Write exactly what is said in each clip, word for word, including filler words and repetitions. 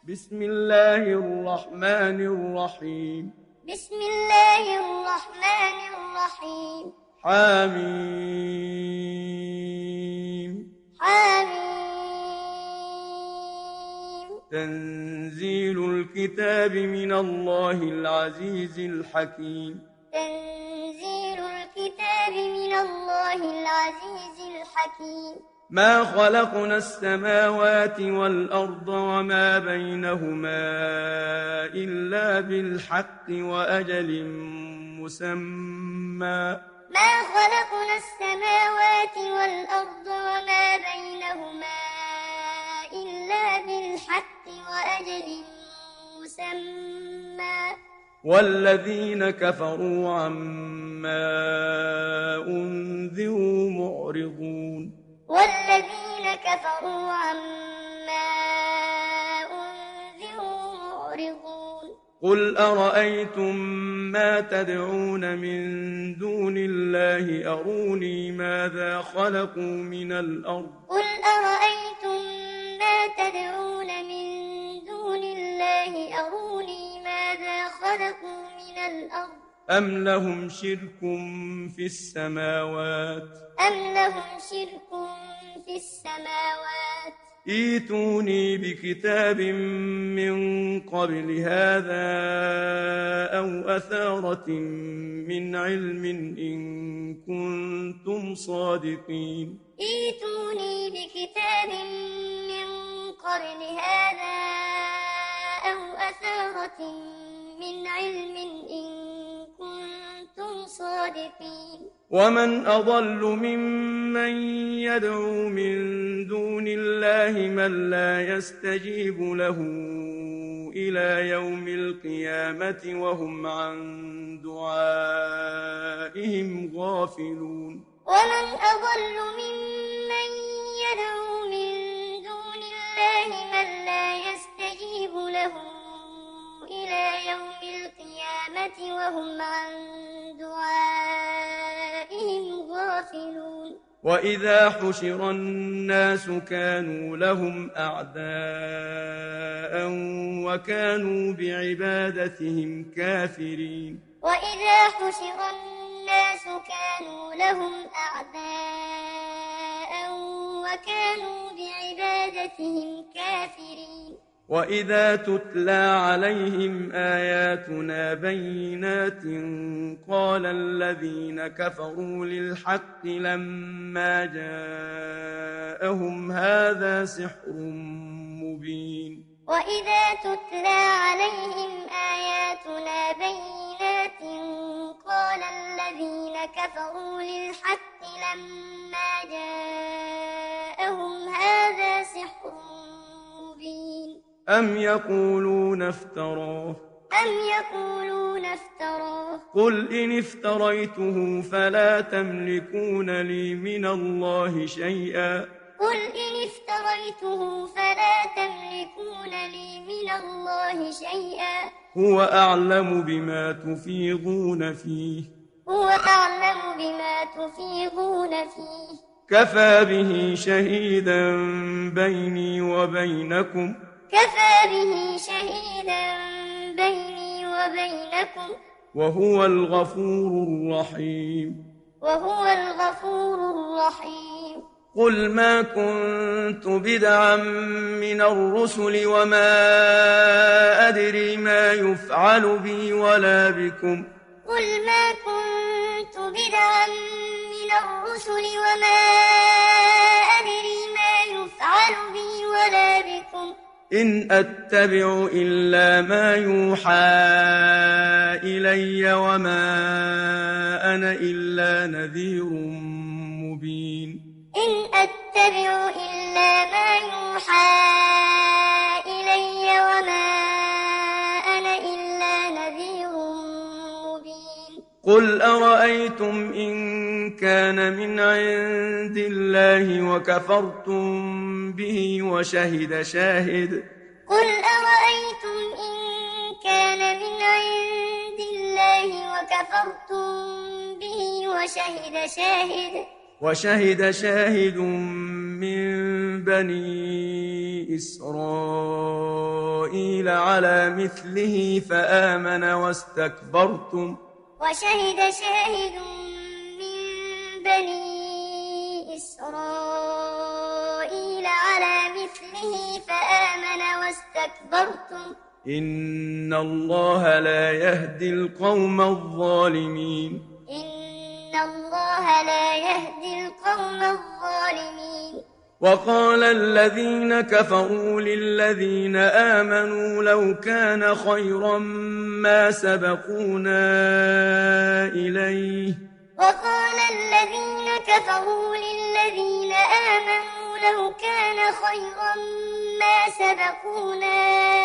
بسم الله الرحمن الرحيم بسم الله الرحمن الرحيم حميم حميم تنزيل الكتاب من الله العزيز الحكيم تنزيل الكتاب من الله العزيز الحكيم ما خلقنا السماوات والأرض وما بينهما إلا بالحق وأجل مسمى ما خلقنا السماوات والأرض وما بينهما إلا بالحق وأجل مسمى والذين كفروا عما أنذروا معرضون والذين كفروا عما أنذروا معرضون قل أرأيتم ما تدعون من دون الله أروني ماذا خلقوا من الأرض قل أرأيتم ما تدعون من دون الله أروني ماذا خلقوا من الأرض أم لهم شرك في السماوات أم لهم شرك في السماوات ائتوني بكتاب من قبل هذا أو أثارة من علم إن كنتم صادقين ائتوني بكتاب من قبل هذا أو أثارة من علم إن كنتم صادقين ومن أضل ممن يدعو من دون الله من لا يستجيب له إلى يوم القيامة وهم عن دعائهم غافلون ومن أضل ممن يدعو من دون الله من لا يستجيب له إلى يوم القيامة وهم عن دعائهم غافلون وإذا حشر الناس كانوا لهم أعداء وكانوا بعبادتهم كافرين وإذا حشر الناس كانوا لهم أعداء وكانوا بعبادتهم كافرين وإذا تتلى عليهم آياتنا بينات قال الذين كفروا للحق لما جاءهم هذا سحر مبين وإذا تتلى عليهم آياتنا بينات قال الذين كفروا للحق لما جاءهم هذا سحر مبين أم يقولون افتراه أم يقولون افتراه قل إن افتريته فلا تملكون لي من الله شيئا قل إن افتريته فلا تملكون لي من الله شيئا هو أعلم بما تفيضون فيه هو أعلم بما تفيضون فيه كفى به شهيدا بيني وبينكم كفى به شهيدا بيني وبينكم وهو الغفور الرحيم وهو الغفور الرحيم قل ما كنت بدعا من الرسل وما أدري ما يفعل بي ولا بكم قل ما كنت بدعا من الرسل وما أدري ما يفعل بي ولا بكم إن أتبع إلا ما يوحى إلي وما أنا إلا نذير مبين إن أتبع إلا ما يوحى إلي وما أنا إلا نذير مبين قل أرأيتم إن كان من عند الله وكفرتم به وشهد شاهد قل أرأيتم إن كان من عند الله وكفرتم به وشهد شاهد وشهد شاهد من بني إسرائيل على مثله فآمن واستكبرتم وشهد شاهد من بني إسرائيل على مثله فآمن واستكبرتم إن الله لا يهدي القوم الظالمين إن الله لا يهدي القوم الظالمين وقال الذين كفروا للذين آمنوا لو كان خيرا ما سبقونا إليه وقال الذين كفروا للذين آمنوا لو كان خيرا ما سبقونا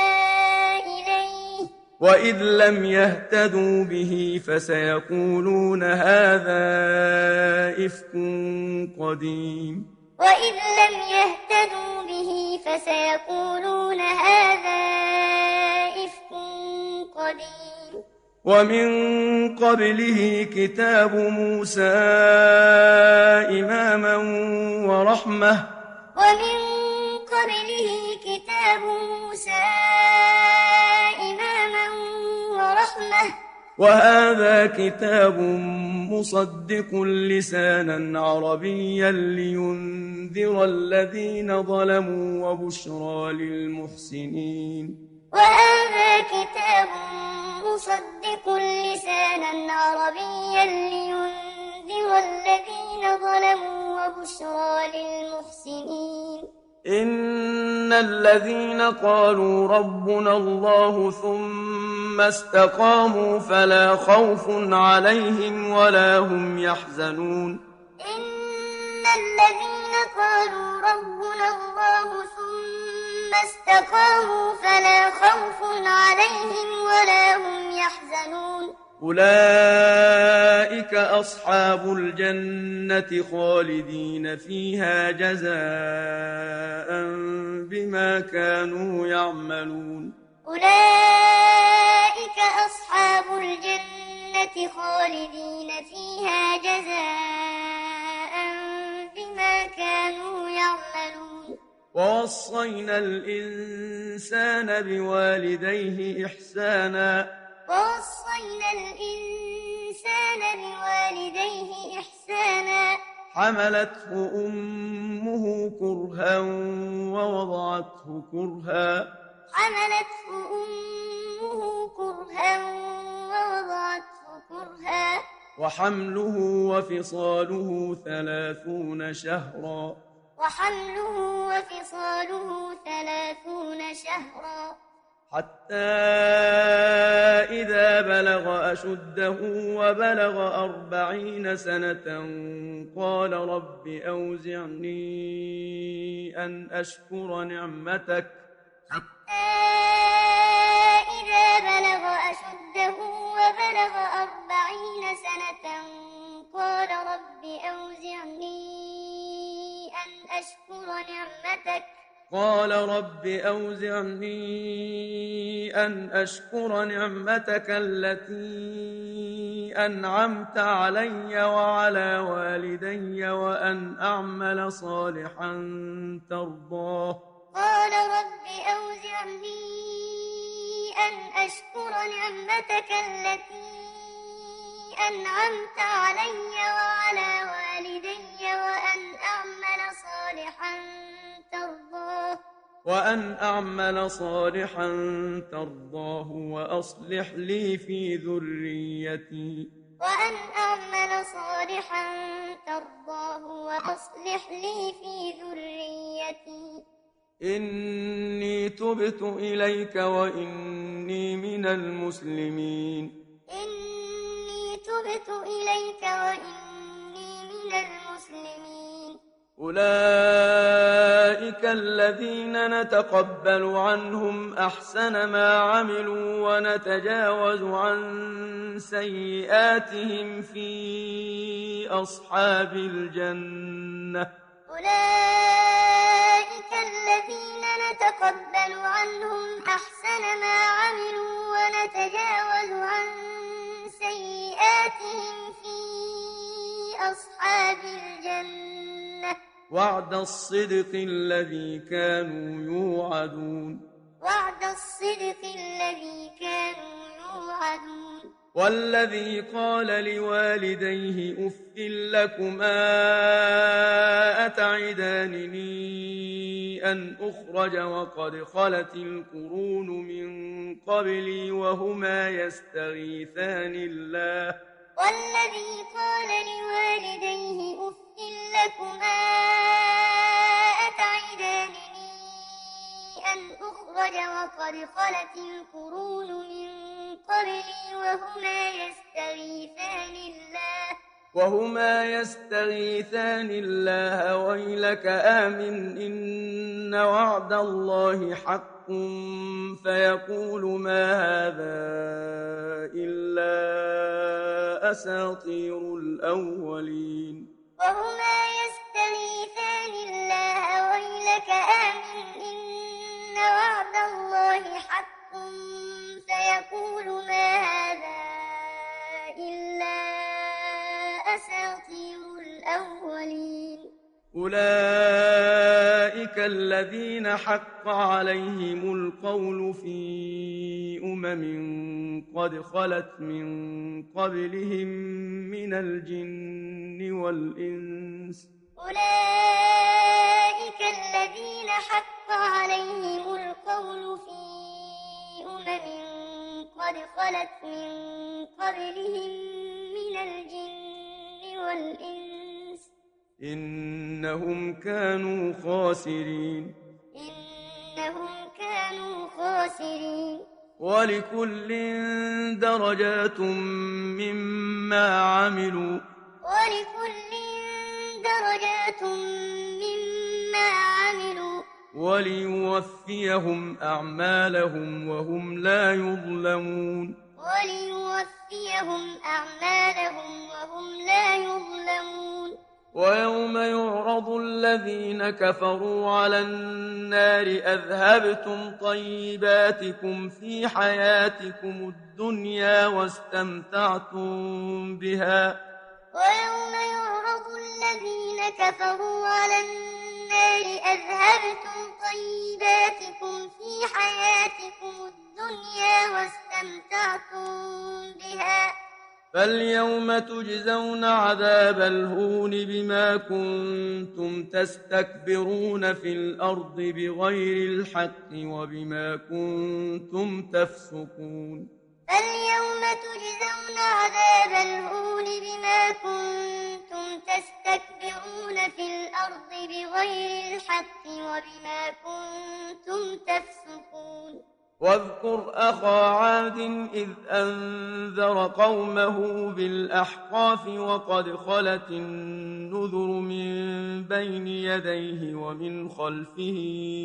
إليه وإذ لم يهتدوا به فسيقولون هذا إفك قديم وإذ لم يهتدوا به فسيقولون هذا إفك قديم ومن قبله كتاب موسى إماما ورحمة ومن قبله كتاب موسى إماما ورحمة وهذا كتاب مصدق لسانا عربيا لينذر الذين ظلموا وبشرى للمحسنين وهذا كتاب مصدق لسانا عربيا لينذر الذين ظلموا وبشرى للمحسنين إن الذين قالوا ربنا الله ثم استقاموا فلا خوف عليهم ولا هم يحزنون إن الذين قالوا ربنا الله ثم استقاموا فلا خوف عليهم ولا هم يحزنون أولئك أصحاب الجنة خالدين فيها جزاء بما كانوا يعملون أولئك أصحاب الجنة خالدين فيها جزاء بما كانوا يعملون ووصينا الإنسان بوالديه إحسانا ووصينا الإنسان بوالديه إحسانا حملته أمه كرها ووضعته كرها حملته أمه كرها ووضعته كرها وحمله وفصاله ثلاثون شهرا وحمله وفصاله ثلاثون شهرا حتى إذا بلغ أشده وبلغ أربعين سنة قال رب أوزعني أن أشكر نعمتك حتى إذا بلغ أشده وبلغ أربعين سنة قال رب أوزعني أن أشكر نعمتك قال رب أوزعني أن أشكر نعمتك التي أنعمت علي وعلى والدي وأن أعمل صالحا ترضاه قال رب أوزعني أن أشكر نعمتك التي أنعمت علي وعلى والدي وأن أعمل صالحا ترضاه وأن أعمل صالحا ترضاه وأصلح لي في ذريتي وأن أعمل صالحا ترضاه وأصلح لي في ذريتي إني تبت إليك وإني من المسلمين إني تبت إليك وإني من المسلمين أولئك الذين نتقبل عنهم أحسن ما عملوا ونتجاوز عن سيئاتهم في أصحاب الجنة أولئك الذين نتقبل عنهم أحسن ما عملوا ونتجاوز عن سيئاتهم في أصحاب الجنة وعد الصدق الذي كانوا يوعدون وعد الصدق الذي كانوا يوعدون والذي قال لوالديه أف لكما أتعدانني أن أخرج وقد خلت القرون من قبلي وهما يستغيثان الله والذي قال لوالديه أف لكما أتعدانني أن أخرج وقد خلت القرون من قبلي وهما يستغيثان الله وهما يستغيثان الله ويلك آمن إن وعد الله حق فيقول ما هذا إلا أساطير الأولين وهما يستغيثان الله ويلك آمن إن وعد الله حق فيقول ما هذا إلا أساطير الأولين أولئك الذين حق عليهم القول في أمم قد خلت من قبلهم من الجن والإنس أولئك الذين حق عليهم القول في أمم قد خلت من قبلهم من الجن والإنس إنهم كانوا خاسرين إنهم كانوا خاسرين ولكل درجات مما عملوا ولكل درجات مما عملوا وليوفيهم أعمالهم وهم لا يظلمون وليوفيهم أعمالهم وهم لا يظلمون ويوم يعرض الذين كفروا على النار أذهبتم طيباتكم في حياتكم الدنيا واستمتعتم بها ويوم يعرض الذين كفروا على النار أذهبتم طيباتكم في حياتكم الدنيا واستمتعتم بها فاليوم تجزون عذاب الهون بما كنتم تستكبرون في الأرض بغير الحق وبما كنتم تفسقون فاليوم تجزون عذاب الهون بما كنتم تستكبرون في الأرض بغير الحق وبما كنتم تفسقون واذكر أخا عاد إذ أنذر قومه بالأحقاف وقد خلت النذر من بين يديه ومن خلفه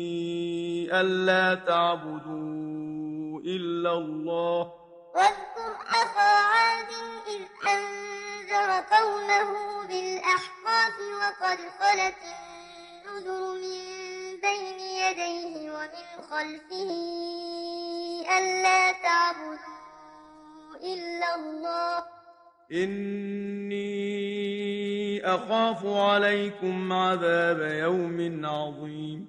ألا تعبدوا إلا الله واذكر أخا عاد إذ أنذر قومه بالأحقاف وقد خلت النذر من بين يديه ومن خلفه ألا تعبدوا إلا الله إني أخاف عليكم عذاب يوم عظيم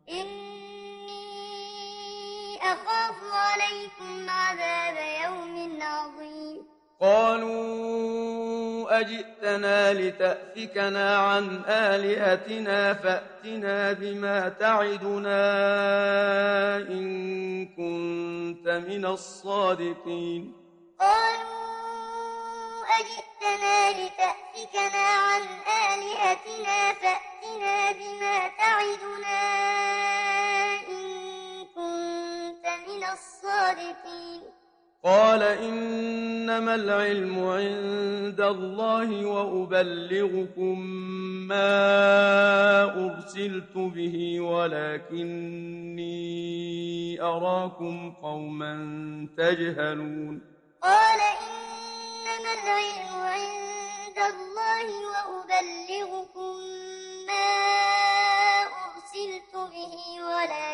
إني أخاف عليكم عذاب يوم عظيم قالوا أجئتنا لتأفكنا عن آلهتنا فأتنا بما تعدنا إن كنت من الصادقين قالوا أجئتنا لتأفكنا عن آلهتنا فأتنا بما تعدنا إن كنت من الصادقين قال إنما العلم عند الله وأبلغكم ما أرسلت به ولكني أراكم قوما تجهلون قال إنما العلم عند الله وأبلغكم ما أرسلت به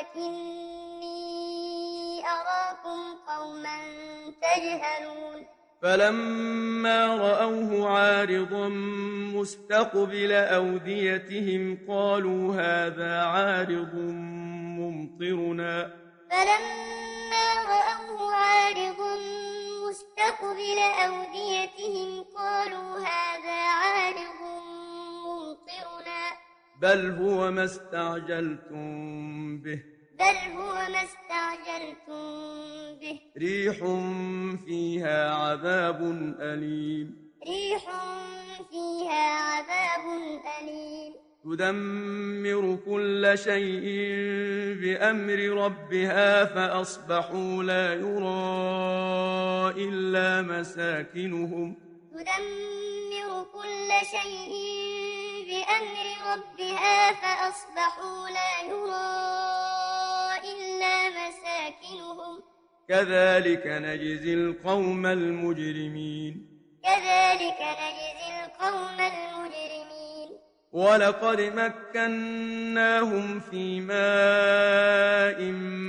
ولكني أراكم قوما تجهلون فلما رأوه عارضا مستقبل أوديتهم قالوا هذا عارض ممطرنا. فلما رأوه عارضا مستقبل أوديتهم قالوا هذا عارض ممطرنا. بل هو ما استعجلتم به بل هو ما استعجلتم به ريح فيها عذاب أليم. ريح فيها عذاب أليم تدمر كل شيء بأمر ربها فأصبحوا لا يرى إلا مساكنهم. تدمر كل شيء بأمر ربها فأصبحوا لا يرى إلا مساكنهم. كذلك نجزي القوم المجرمين. كذلك نجزي القوم المجرمين. ولقد مكناهم في ماء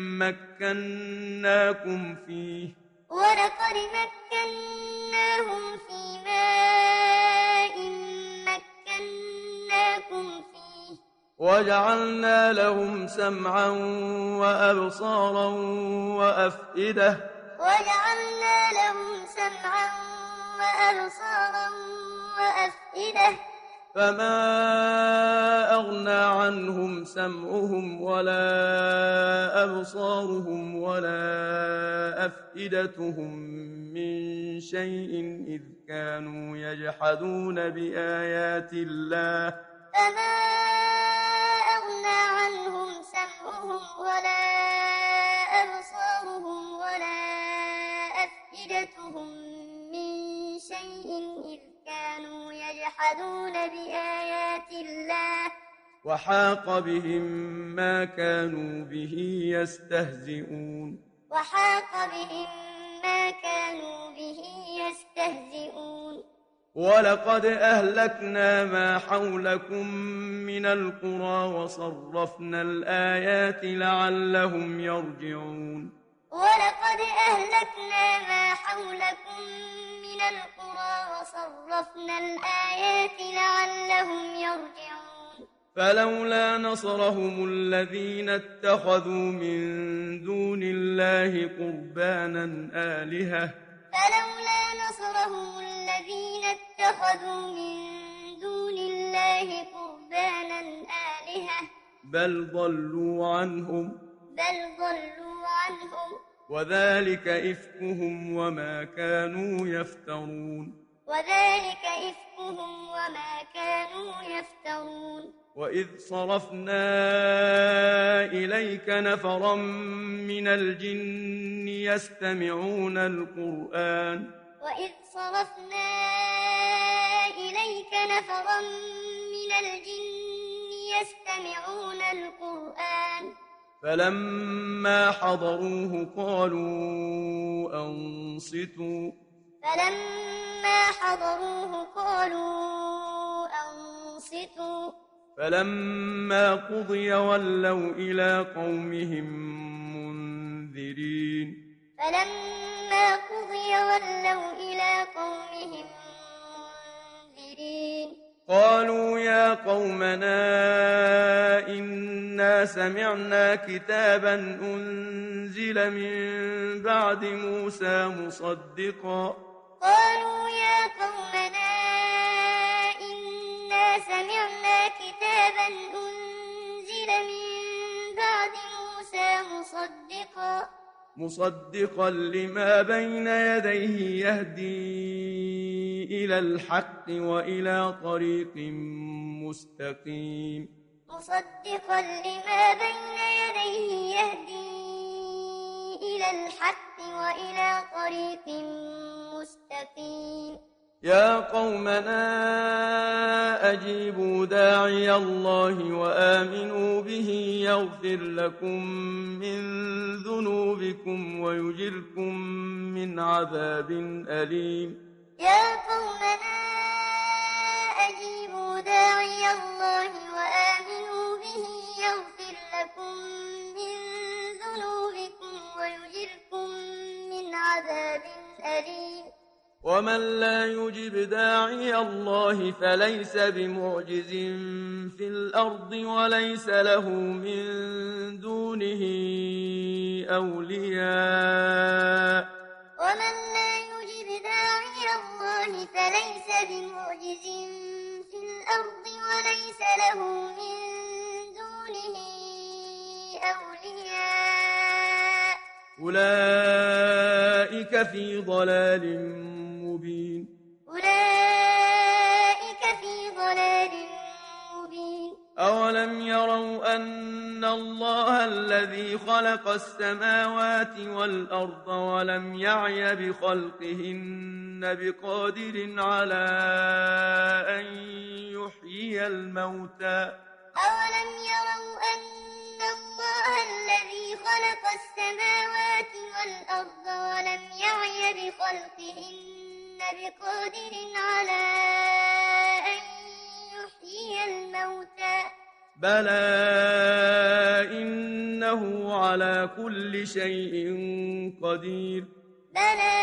مكناكم فيه. ولقد مكناهم في ماء مكناكم فيه. وجعلنا لهم سمعا وأبصارا وأفئدة. وجعلنا لهم سمعا وأبصارا وأفئدة. فما أغنى عنهم سمعهم ولا أبصارهم ولا أفئدتهم من شيء إذ كانوا يجحدون بآيات الله. فما أغنى عنهم سمعهم ولا أبصارهم ولا أفئدتهم من شيء إذ كانوا يجحدون بآيات الله. وحاق بهم ما كانوا به يستهزئون. وحاق بهم ما كانوا به يستهزئون. ولقد أهلكنا ما حولكم من القرى وصرفنا الآيات لعلهم يرجعون. ولقد أهلكنا ما حولكم من القرى وصرفنا الآيات لعلهم يرجعون. فلولا نصرهم الذين اتخذوا من دون الله قربانا آلهة. فلولا نصرهم الذين اتخذوا من دون الله قربانا آلهة. بل ضلوا عنهم. بل ضلوا عنهم. وذلك إفكهم وما كانوا يفترون. وذلك إفكهم وما كانوا يفترون. وإذ صرفنا إليك نفرا من الجن يستمعون القرآن. وإذ صرفنا إليك نفرا من الجن يستمعون القرآن. فلما حضروه قالوا أنصتوا. فلما حضروه قالوا أنصتوا. فلما قضي ولوا إلى قومهم منذرين. فلما قضي ولوا إلى قومهم منذرين. قالوا يا قومنا إنا سمعنا كتابا أنزل من بعد موسى مصدقا. قالوا يا قومنا إنا سمعنا كتابا أنزل من بعد موسى مصدقا مصدقا لما بين يديه يهدي إلى الحق وإلى طريق مستقيم. مصدقا لما بين يديه يهدي إلى الحق وإلى طريق مستقيم. يا قومنا أجيبوا داعي الله وآمنوا به يغفر لكم من ذنوبكم ويجركم من عذاب أليم. يا قومنا أجيبوا داعي الله وآمنوا به يغفر لكم من ذنوبكم ويجركم من عذاب أليم. ومن لا يجب داعي الله فليس بمعجز في الأرض وليس له من دونه أولياء ومن لا يجب داعي الله فليس بمعجز في الأرض وليس له من دونه أولياء أولئك في ضلال مبين أولئك في ضلال مبين أولم يروا أن الله الذي خلق السماوات والأرض ولم يعي بخلقهن بقادر على أن يحيي الموتى أولم يروا أن الله الذي خلق السماوات والأرض ولم يعي بخلقهن بقادر على أن يحيي الموتى بلى إنه على كل شيء قدير بلى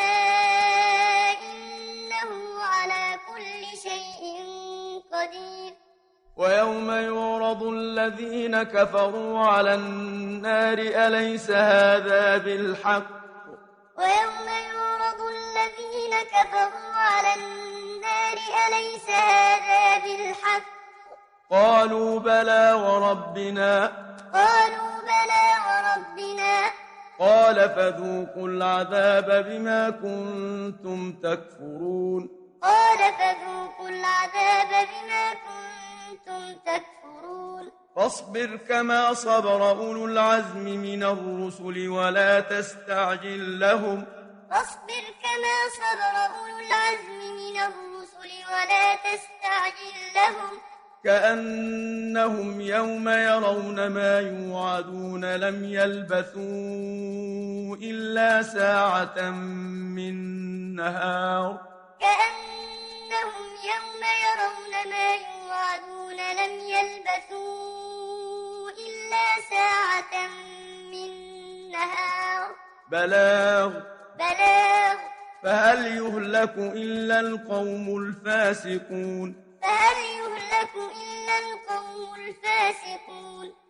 إنه على كل شيء قدير ويوم يعرض الذين كفروا على النار أليس هذا بالحق ويوم يعرض الذين كفروا على النار أليس هذا بالحق قالوا بلى وربنا قالوا بلى وربنا قال فذوقوا العذاب بما كنتم تكفرون قال فذوقوا العذاب بما كنتم تكفرون فاصبر كما صبر أولو العزم من الرسل ولا تستعجل لهم فاصبر كما صبر أولو العزم من الرسل ولا تستعجل لهم كأنهم يوم يرون ما يوعدون لم يلبثوا إلا ساعة من نهار كأنهم يوم يرون ما يوعدون لم يلبثوا إلا ساعة من نهار بلاغ بلاغ فهل يهلك إلا القوم الفاسقون فهل يهلك إلا القوم الفاسقون